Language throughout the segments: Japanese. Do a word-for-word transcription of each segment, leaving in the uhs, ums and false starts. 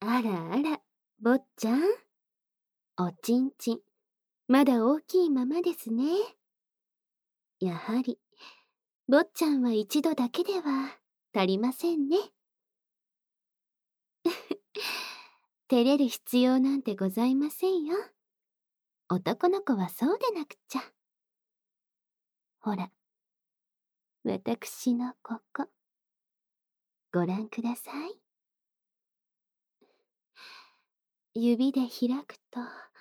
あらあら、坊ちゃん。おちんちん、まだ大きいままですね。やはり、坊ちゃんは一度だけでは足りませんね。照れる必要なんてございませんよ。男の子はそうでなくちゃ。ほら、私のここ、ご覧ください。指で開くと、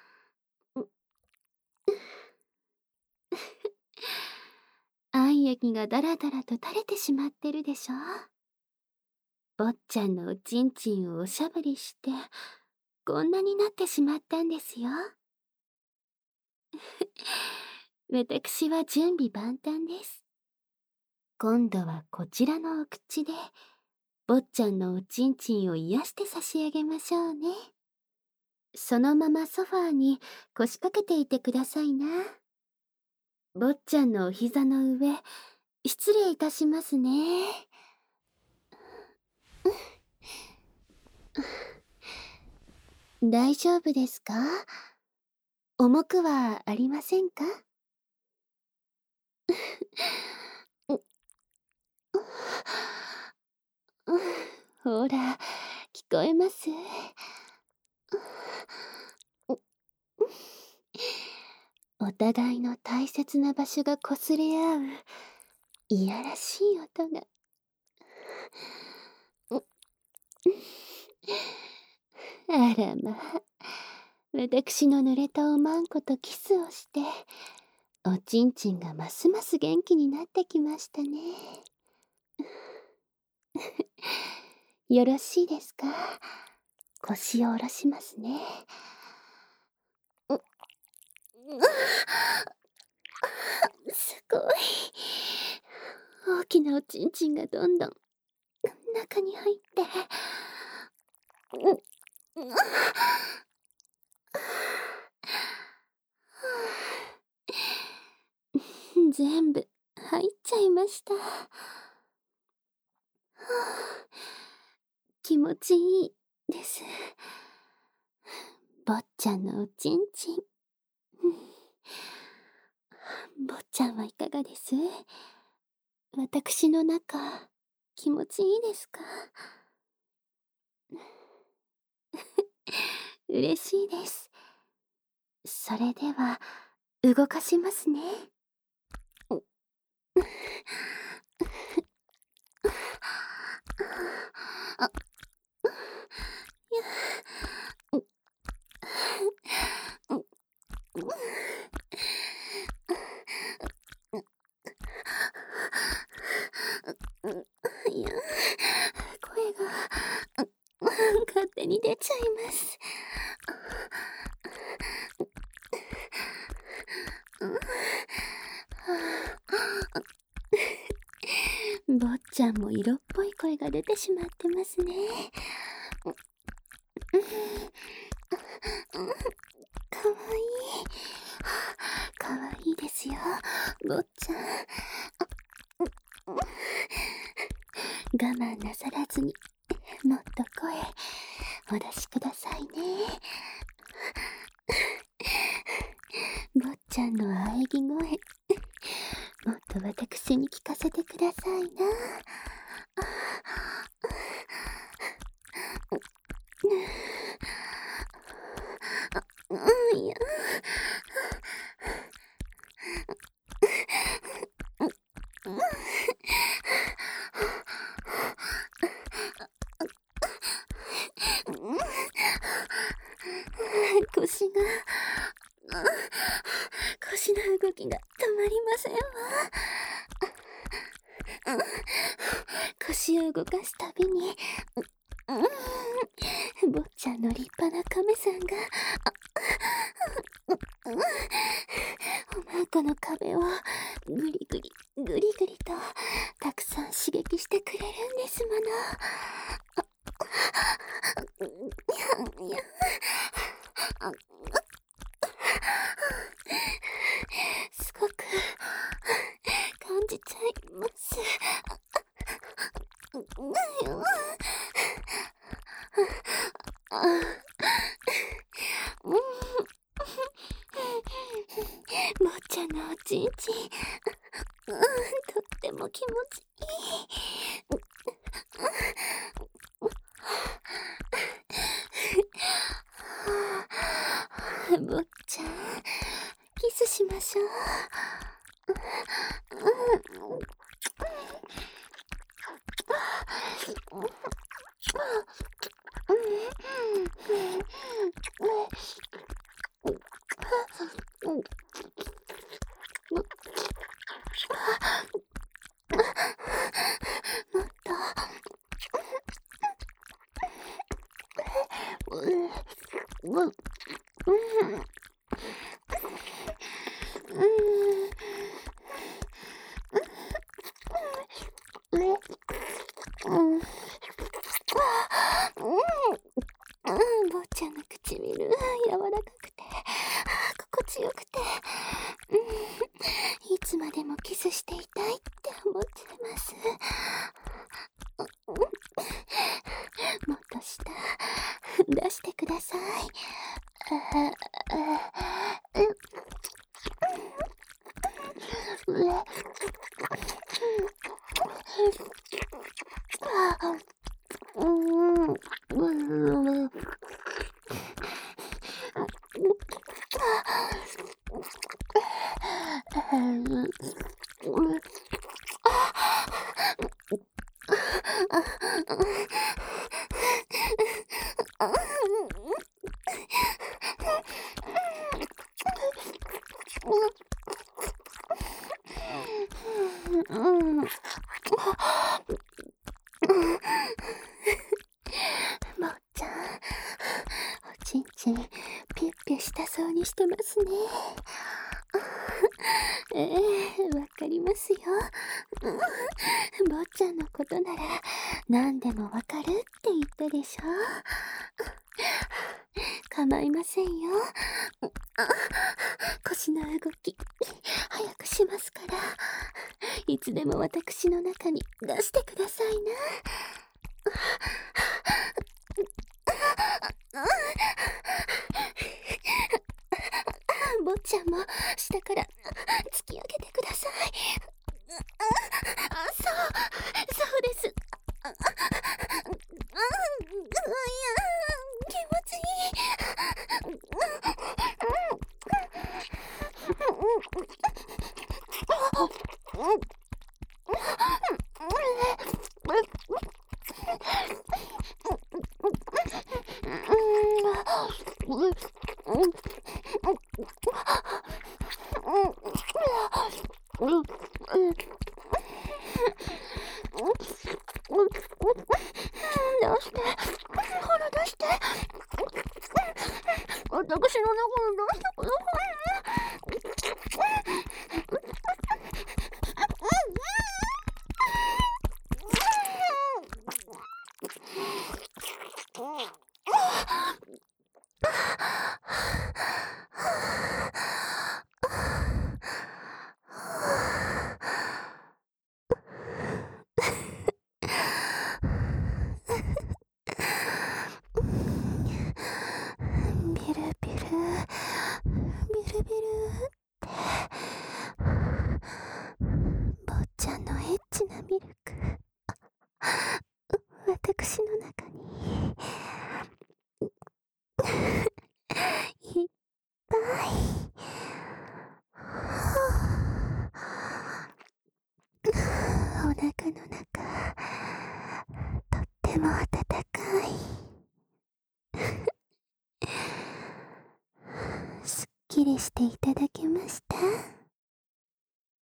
愛液がだらだらと垂れてしまってるでしょ。坊ちゃんのおちんちんをおしゃぶりして、こんなになってしまったんですよ。私は準備万端です。今度はこちらのお口で、坊ちゃんのおちんちんを癒して差し上げましょうね。そのままソファーに腰掛けていてくださいな。坊ちゃんのお膝の上、失礼いたしますね。大丈夫ですか？重くはありませんか？ほら、聞こえます？お互いの大切な場所が擦れ合う、いやらしい音が。あらまあ、私の濡れたおまんことキスをして、おちんちんがますます元気になってきましたね。よろしいですか？腰を下ろしますね。すごい。大きなおちんちんがどんどん中に入って、全部入っちゃいました。気持ちいいです。坊ちゃんのおちんちん。坊ちゃんはいかがです？私の中、気持ちいいですか？嬉しいです。それでは、動かしますね。あ、いや、声が勝手に出ちゃいます。坊ちゃんも色っぽい声が出てしまってますね。かわいい。かわいいですよ、坊ちゃん。我慢なさらずに、もっと声、お出しくださいね。坊ちゃんの喘ぎ声、もっと私に聞かせてくださいな。うん、いや。腰が、腰の動きが止まりませんわ。腰を動かすたびに、坊ちゃんの立派な亀さんが、おまんこの壁をぐりぐりぐりぐりとたくさん刺激してくれるんですもの。いや、すごく感じちゃいます。 あ、うん。坊ちゃんのおちんちん、うん、とっても気持ちいい。坊ちゃん、キスしましょう。もっと。うん。坊ちゃんの唇、柔らかくて、心地よくて、いつまでもキスしていたいって思っちゃいます。もっと下、出してください。坊ちゃん、おちんちんピュッピュしたそうにしてますね。ええ、わかりますよ。坊ちゃんのことなら何でもわかるって言ったでしょ。構いませんよ。腰の動き早くしますから、いつでも私の中に出してくださいな。坊ちゃんも下から突き上げてください。あ、そう、そうです。あ、あ、うん、いや、気持ちいい。出して。ほら出して。私の中に出してください。ビルビル、ビルビルって坊ちゃんのエッチなミルク、私の中にいっぱい。お腹の中、とっても温かい。すっきりしていただけました？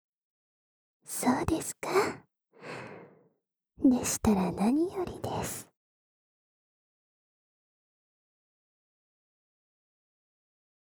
そうですか。でしたら何よりです。